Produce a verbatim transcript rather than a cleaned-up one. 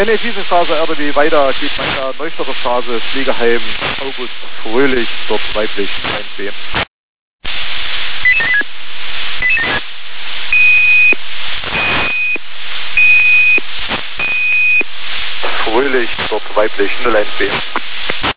N E Straße, R D W weiter, geht weiter, Neustädter Straße, Pflegeheim, August Fröhlich, dort weiblich, eins B. Fröhlich, dort weiblich, null eins B.